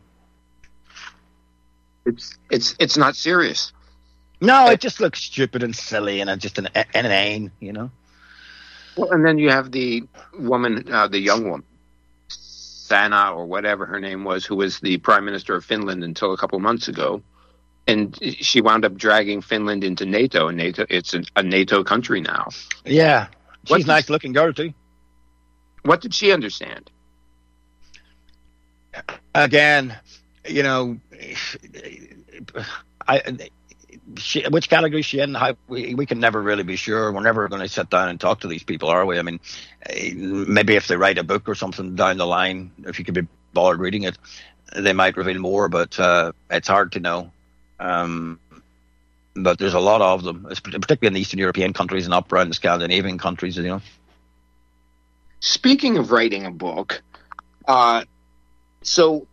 It's it's it's not serious. No, it just looks stupid and silly and just an inane, you know. Well, and then you have the woman, uh, the young woman, Sanna or whatever her name was, who was the prime minister of Finland until a couple of months ago, and she wound up dragging Finland into NATO, and NATO it's a, a NATO country now. Yeah, she's what a nice looking girl too. What did she understand? again, you know, I, she, which category is she in? How, we, we can never really be sure. We're never going to sit down and talk to these people, are we? I mean, maybe if they write a book or something down the line, if you could be bothered reading it, they might reveal more, but uh, it's hard to know. Um, but there's a lot of them, particularly in the Eastern European countries and up around the Scandinavian countries, you know. Speaking of writing a book, uh, so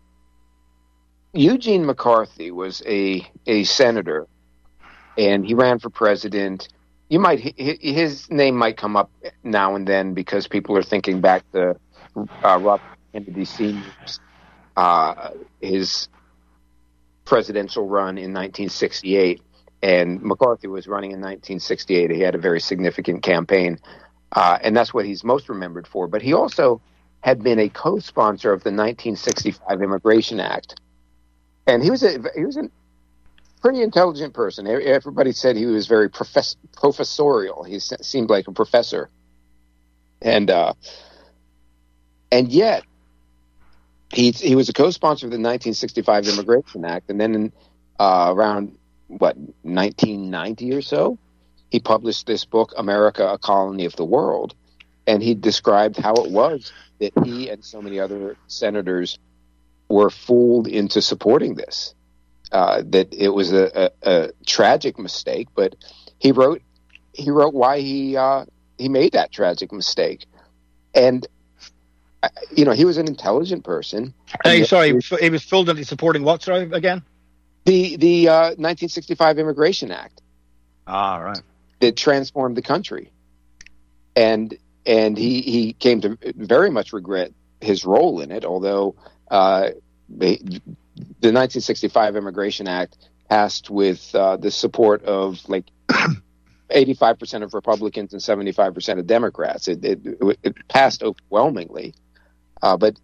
Eugene McCarthy was a a senator, and he ran for president. You might his name might come up now and then because people are thinking back to uh, Robert Kennedy Senior's uh, his presidential run in nineteen sixty-eight, and McCarthy was running in nineteen sixty-eight. He had a very significant campaign, uh, and that's what he's most remembered for. But he also had been a co-sponsor of the nineteen sixty-five Immigration Act, and he was a he was a pretty intelligent person. Everybody said he was very profess- professorial. He seemed like a professor, and uh, and yet. He he was a co-sponsor of the nineteen sixty-five Immigration Act, and then in, uh, around, what, nineteen ninety or so, he published this book, America, A Colony of the World, and he described how it was that he and so many other senators were fooled into supporting this, uh, that it was a, a, a tragic mistake, but he wrote he wrote why he uh, he made that tragic mistake, and you know, he was an intelligent person. Hey, sorry, he was, he was fooled into supporting what, sorry, again? The the uh, nineteen sixty-five Immigration Act. Ah, right. That transformed the country. And and he, he came to very much regret his role in it, although uh, the, the nineteen sixty-five Immigration Act passed with uh, the support of, like, eighty-five percent of Republicans and seventy-five percent of Democrats. It, it, it passed overwhelmingly. Uh, but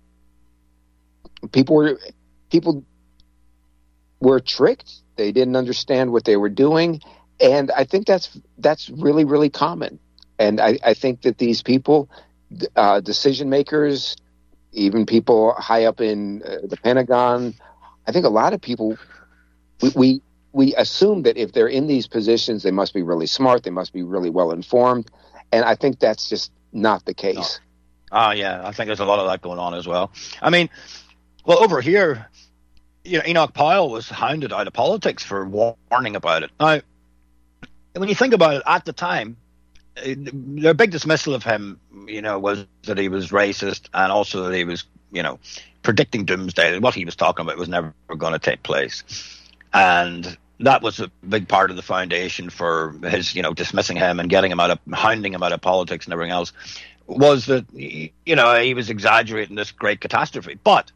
people were people were tricked. They didn't understand what they were doing, and I think that's that's really really common. And I, I think that these people, uh, decision makers, even people high up in uh, the Pentagon, I think a lot of people we, we we assume that if they're in these positions, they must be really smart. They must be really well informed, and I think that's just not the case. No. Ah, yeah, I think there's a lot of that going on as well. I mean, well, over here, you know, Enoch Powell was hounded out of politics for warning about it. Now, when you think about it, at the time, their big dismissal of him, you know, was that he was racist and also that he was, you know, predicting doomsday. What he was talking about was never going to take place. And that was a big part of the foundation for his, you know, dismissing him and getting him out of, hounding him out of politics and everything else, was that, you know, he was exaggerating this great catastrophe. But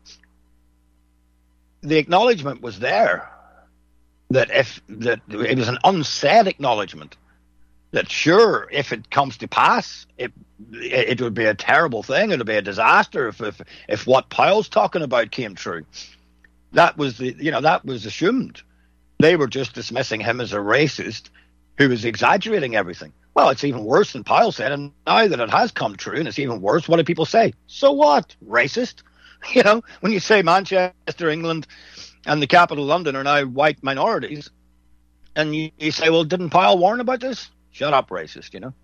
the acknowledgement was there that if that it was an unsaid acknowledgement that sure, if it comes to pass, it it would be a terrible thing. It would be a disaster if if, if what Powell's talking about came true. That was the you know that was assumed. They were just dismissing him as a racist who was exaggerating everything. Well, it's even worse than Powell said, and now that it has come true and it's even worse, what do people say? So what? Racist? You know, when you say Manchester, England, and the capital, London, are now white minorities, and you, you say, well, didn't Powell warn about this? Shut up, racist, you know?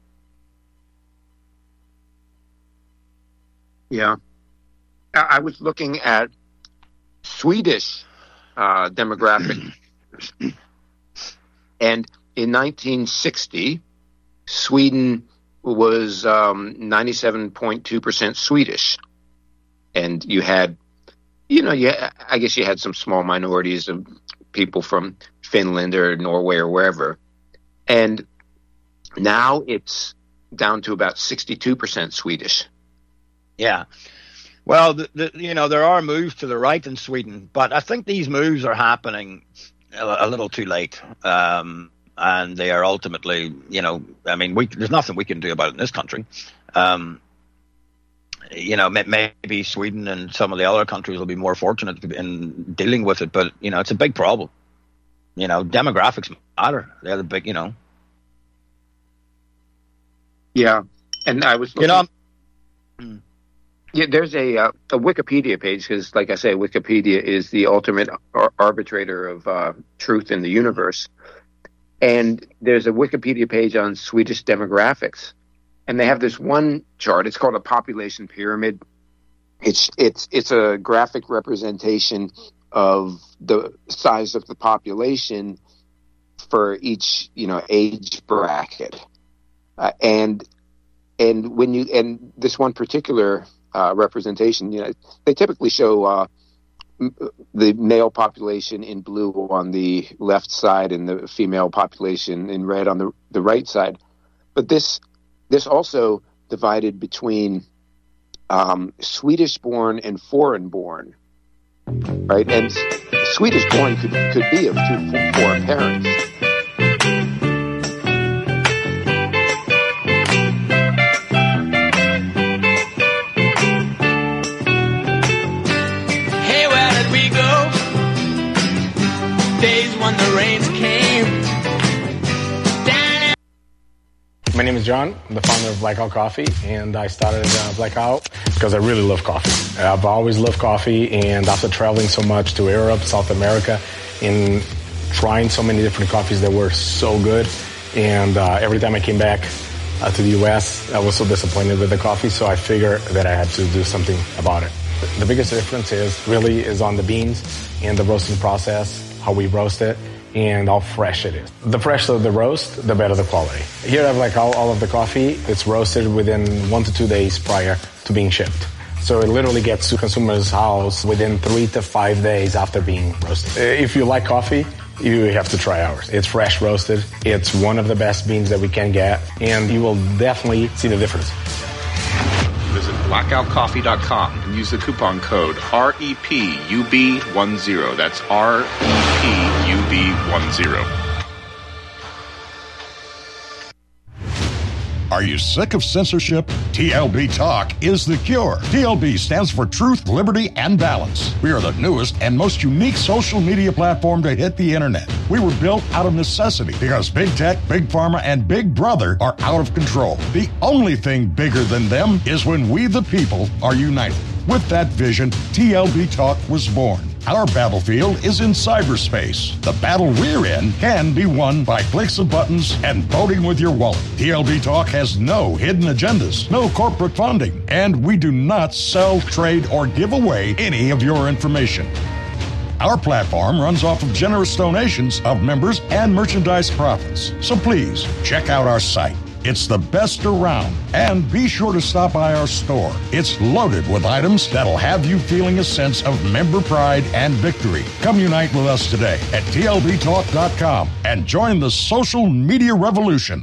Yeah. I was looking at Swedish uh, demographic, and in nineteen sixty, Sweden was um, ninety-seven point two percent Swedish. And you had, you know, you, I guess you had some small minorities of people from Finland or Norway or wherever. And now it's down to about sixty-two percent Swedish. Yeah. Well, the, the, you know, there are moves to the right in Sweden, but I think these moves are happening a, a little too late. Um, and they are ultimately, you know, I mean, we, there's nothing we can do about it in this country. Um, you know, maybe Sweden and some of the other countries will be more fortunate in dealing with it, but, you know, it's a big problem. You know, demographics matter. They're the big, you know. Yeah. And I was looking, you know, Yeah, there's a uh, a Wikipedia page because, like I say, Wikipedia is the ultimate ar- arbitrator of uh, truth in the universe. And there's a Wikipedia page on Swedish demographics, and they have this one chart. It's called a population pyramid. It's it's it's a graphic representation of the size of the population for each, you know, age bracket, uh, and and when you and this one particular uh, representation, you know, they typically show uh, m- the male population in blue on the left side and the female population in red on the the right side. But this this also divided between um, Swedish-born and foreign-born, right? And s- Swedish-born could could be of two foreign parents. Days when the rains came. My name is John. I'm the founder of Blackout Coffee, and I started uh, Blackout because I really love coffee. I've always loved coffee, and after traveling so much to Europe, South America, and trying so many different coffees that were so good, and uh, every time I came back uh, to the U S, I was so disappointed with the coffee, so I figured that I had to do something about it. The biggest difference is really is on the beans and the roasting process, how we roast it, and how fresh it is. The fresher the roast, the better the quality. Here I have like all, all of the coffee. It's roasted within one to two days prior to being shipped. So it literally gets to consumer's house within three to five days after being roasted. If you like coffee, you have to try ours. It's fresh roasted. It's one of the best beans that we can get, and you will definitely see the difference. Visit blackout coffee dot com and use the coupon code R E P U B ten. That's R E P U B ten. Are you sick of censorship? T L B Talk is the cure. T L B stands for Truth, Liberty, and Balance. We are the newest and most unique social media platform to hit the internet. We were built out of necessity because Big Tech, Big Pharma, and Big Brother are out of control. The only thing bigger than them is when we the people are united. With that vision, T L B Talk was born. Our battlefield is in cyberspace. The battle we're in can be won by clicks of buttons and voting with your wallet. T L B Talk has no hidden agendas, no corporate funding, and we do not sell, trade, or give away any of your information. Our platform runs off of generous donations of members and merchandise profits. So please, check out our site. It's the best around. And be sure to stop by our store. It's loaded with items that'll have you feeling a sense of member pride and victory. Come unite with us today at T L B talk dot com and join the social media revolution.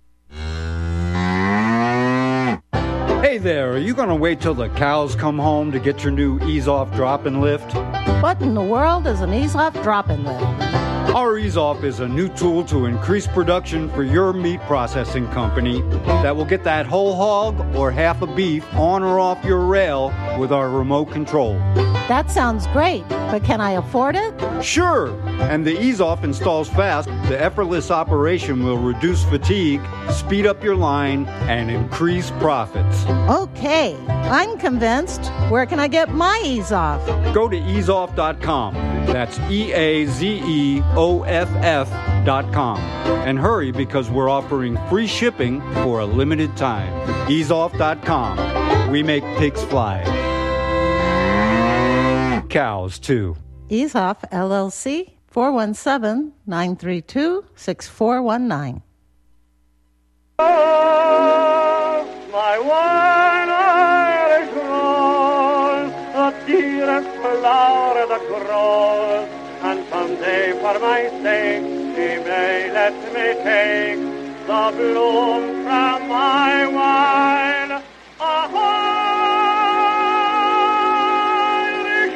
Hey there, are you going to wait till the cows come home to get your new Ease-Off Drop and Lift? What in the world is an Ease-Off Drop and Lift? Our Ease-Off is a new tool to increase production for your meat processing company that will get that whole hog or half a beef on or off your rail with our remote control. That sounds great, but can I afford it? Sure, and the Ease-Off installs fast. The effortless operation will reduce fatigue, speed up your line, and increase profits. Okay, I'm convinced. Where can I get my Ease-Off? Go to ease off dot com. That's E A Z E O F F dot com. And hurry because we're offering free shipping for a limited time. ease off dot com. We make pigs fly. Cows, too. Ease-Off, L L C, four one seven, nine three two, six four one nine. My one-eyed grown, the dearest flower that grows, and someday for my sake she may let me take the bloom from my wine. Irish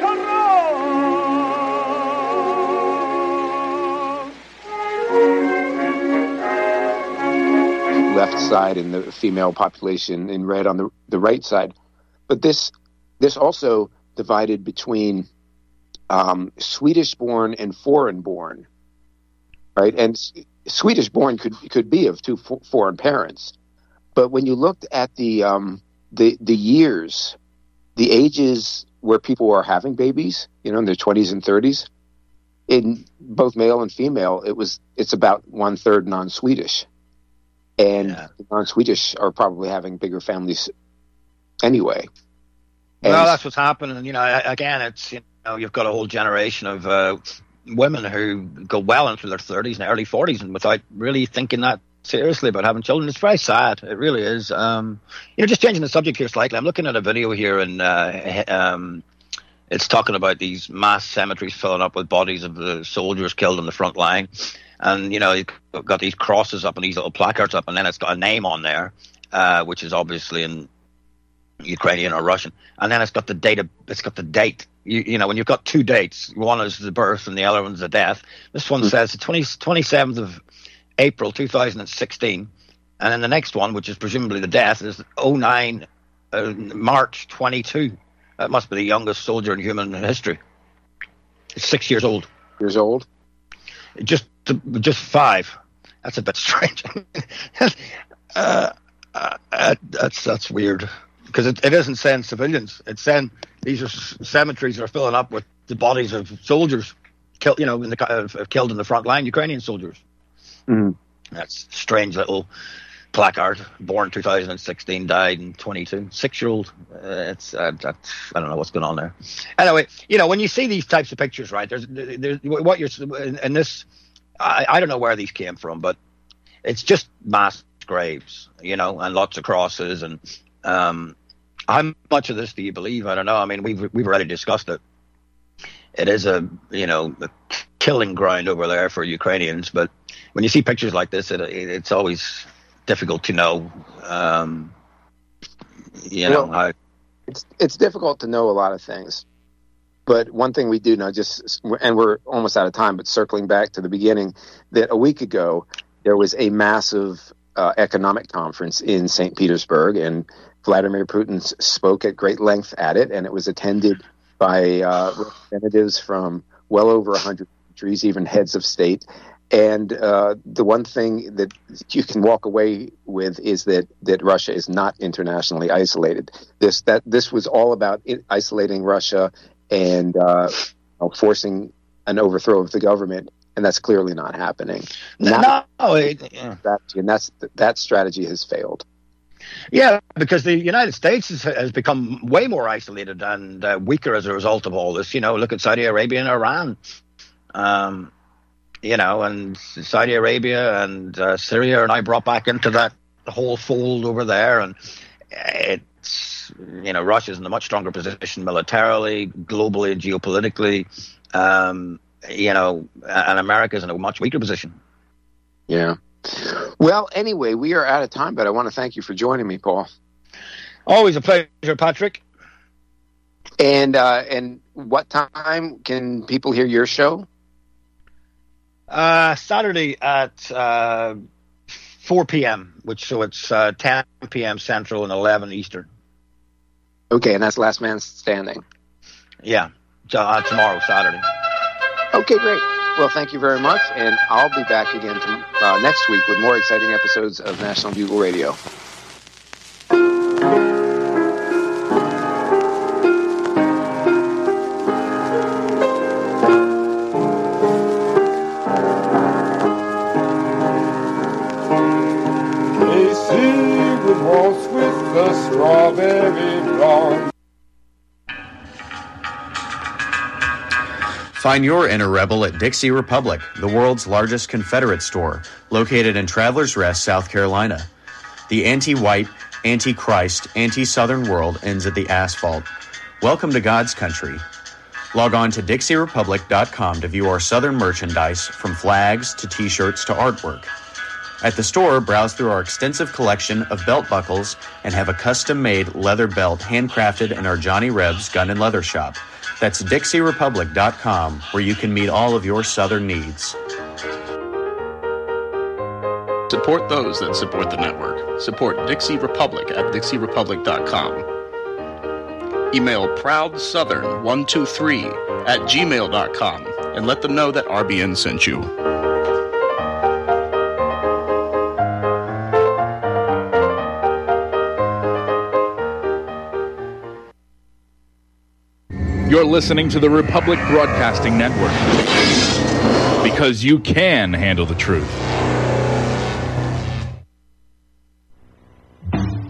rose. Left side and the female population in red on the the right side. But this this also divided between um, Swedish-born and foreign-born, right? And S- Swedish-born could could be of two f- foreign parents, but when you looked at the um, the the years the ages where people are having babies, you know, in their twenties and thirties, in both male and female, it was it's about one third non-Swedish, and yeah. the non-Swedish are probably having bigger families anyway. And well, that's what's happening. You know, again, it's you know you've got a whole generation of uh, women who go well into their thirties and early forties, and without really thinking that seriously about having children. It's very sad. It really is. Um, you know, just changing the subject here slightly. I'm looking at a video here, and uh, um, it's talking about these mass cemeteries filling up with bodies of the soldiers killed on the front line. And, you know, you've got these crosses up and these little placards up, and then it's got a name on there, uh, which is obviously in Ukrainian or Russian. And then it's got the date. Of, it's got the date. You, you know, when you've got two dates, one is the birth and the other one's the death. This one mm-hmm. says the twenty-seventh of April two thousand sixteen, and then the next one, which is presumably the death, is oh nine uh, March twenty-two. That must be the youngest soldier in human history. It's six years old. Years old? Just just five. That's a bit strange. uh, uh, that's that's weird because it, it isn't saying civilians. It's saying these are cemeteries that are filling up with the bodies of soldiers killed. You know, in the uh, killed in the front line, Ukrainian soldiers. Mm-hmm. That's a strange little placard. Born two thousand sixteen, died in twenty-two. Six-year-old. Uh, it's uh, that's, I don't know what's going on there. Anyway, you know, when you see these types of pictures, right? There's, there's what you're in, in this. I, I don't know where these came from, but it's just mass graves, you know, and lots of crosses. And um, how much of this do you believe? I don't know. I mean, we've we've already discussed it. It is a you know a killing ground over there for Ukrainians, but when you see pictures like this, it, it, it's always difficult to know. Um, you know, well, how it's it's difficult to know a lot of things. But one thing we do know, just and we're almost out of time, but circling back to the beginning, that a week ago there was a massive uh, economic conference in Saint Petersburg, and Vladimir Putin spoke at great length at it, and it was attended by uh, representatives from well over one hundred countries, even heads of state. And uh, the one thing that you can walk away with is that, that Russia is not internationally isolated. This that this was all about isolating Russia and uh, you know, forcing an overthrow of the government, and that's clearly not happening. Not no, it, yeah. strategy, and that's that strategy has failed. Yeah, because the United States has, has become way more isolated and uh, weaker as a result of all this. You know, look at Saudi Arabia and Iran. Um, you know, and Saudi Arabia and uh, Syria are now brought back into that whole fold over there, and it's. You know, Russia's in a much stronger position militarily, globally, and geopolitically. Um, you know, and America's in a much weaker position. Yeah. Well, anyway, we are out of time, but I want to thank you for joining me, Paul. Always a pleasure, Patrick. And uh, and what time can people hear your show? Uh, Saturday at uh, four p.m., which so it's uh, ten p.m. Central and eleven Eastern. Okay, and that's Last Man Standing. Yeah, so, uh, tomorrow, Saturday. Okay, great. Well, thank you very much, and I'll be back again to, uh, next week with more exciting episodes of National Bugle Radio. Casey would waltz with the strawberry blonde. Find your inner rebel at Dixie Republic, the world's largest Confederate store, located in Travelers Rest, South Carolina. The anti-white, anti-Christ, anti-Southern world ends at the asphalt. Welcome to God's country. Log on to Dixie Republic dot com to view our Southern merchandise, from flags to T-shirts to artwork. At the store, browse through our extensive collection of belt buckles and have a custom-made leather belt handcrafted in our Johnny Rebs Gun and Leather Shop. That's Dixie Republic dot com, where you can meet all of your Southern needs. Support those that support the network. Support Dixie Republic at Dixie Republic dot com. Email proud southern one two three at gmail dot com and let them know that R B N sent you. You're listening to the Republic Broadcasting Network. Because you can handle the truth.